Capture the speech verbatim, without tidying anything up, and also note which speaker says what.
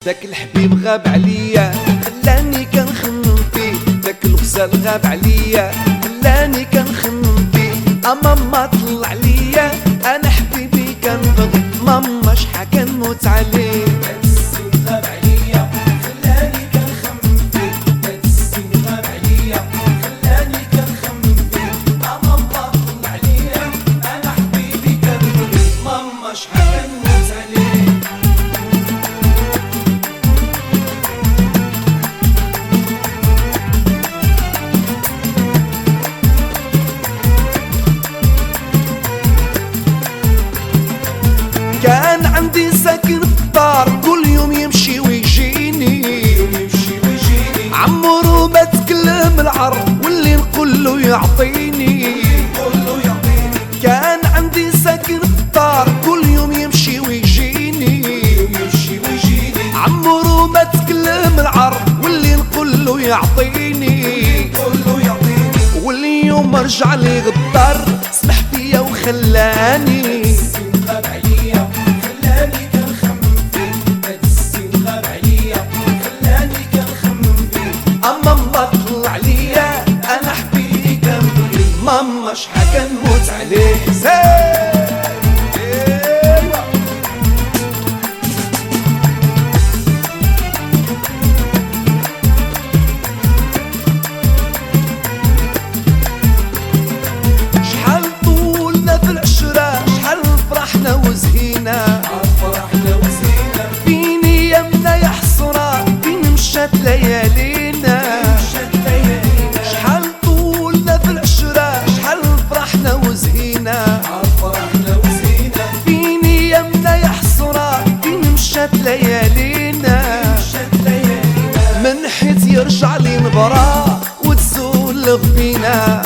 Speaker 1: داك الحبيب غاب عليا خلاني كنخمم فيه، داك الغزال غاب عليا خلاني كنخمم فيه. ماما طلع ليا انا حبيبي كنبغي، ماما شحال كنموت عليه.
Speaker 2: داك السين غاب عليا خلاني كنخمم فيه، داك السين غاب عليا خلاني كنخمم فيه. ماما طلع ليا انا حبيبي كنبغي، ماما شحال كنموت عليه.
Speaker 1: كان عندي ساكن في الدار كل يوم يمشي ويجيني،
Speaker 2: يمشي ويجيني
Speaker 1: عمرو ما تكلم العرب واللي نقول له يعطيني.
Speaker 2: كله يعطيني.
Speaker 1: كان عندي ساكن في الدار كل يوم يمشي ويجيني،
Speaker 2: يمشي ويجيني
Speaker 1: عمرو ما تكلم العرب واللي نقول له يعطيني.
Speaker 2: كله يعطيني.
Speaker 1: واليوم رجع لي غدار سمح فيا وخلاني.
Speaker 2: السين غاب عليا خلاني كنخمم فيه، داك السين غاب عليا خلاني كنخمم فيه.
Speaker 1: ماما طلع ليا انا حبيبي كنبغي، ماما شحال كنموت عليه. زين شحال طولنا في العشرة، شحال فرحنا وزهينا،
Speaker 2: فرحنا وزينا
Speaker 1: فين يمنا يا حسرة فين مشات ليالينا.
Speaker 2: مشات ليالينا.
Speaker 1: شحال طولنا في العشرة، شحال فرحنا وزهينا،
Speaker 2: فرحنا وزينا
Speaker 1: فين يمنا يا حسرة فين مشات ليالينا.
Speaker 2: مشات ليالينا.
Speaker 1: من حيت يرجع لي نبرة وتزول غبينا.